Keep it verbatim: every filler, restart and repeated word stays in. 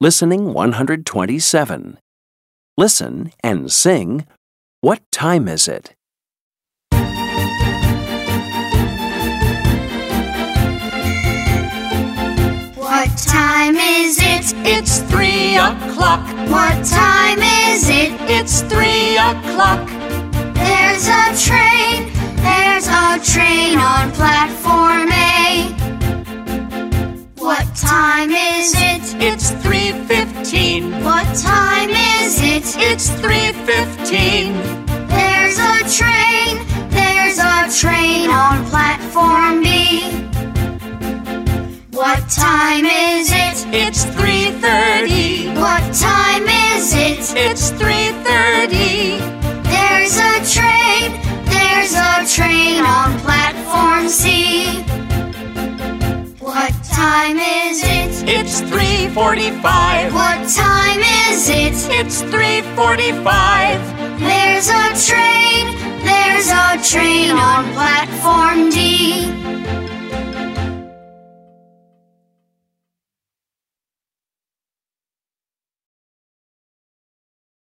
Listening one hundred twenty-seven. Listen and sing, "What time is it?" What time is it? It's three o'clock. What time is it? It's three o'clock. There's a train, there's a train on platform A. What time is it? It's three fifteen. What time is it? It's three fifteen. There's a train, there's a train on platform B. What time is it? It's three thirty. What time is it? It's three thirty. There's a train, there's a train on platform C. What time is it? It's three forty-five. What time is it? It's three forty-five. There's a train, there's a train on platform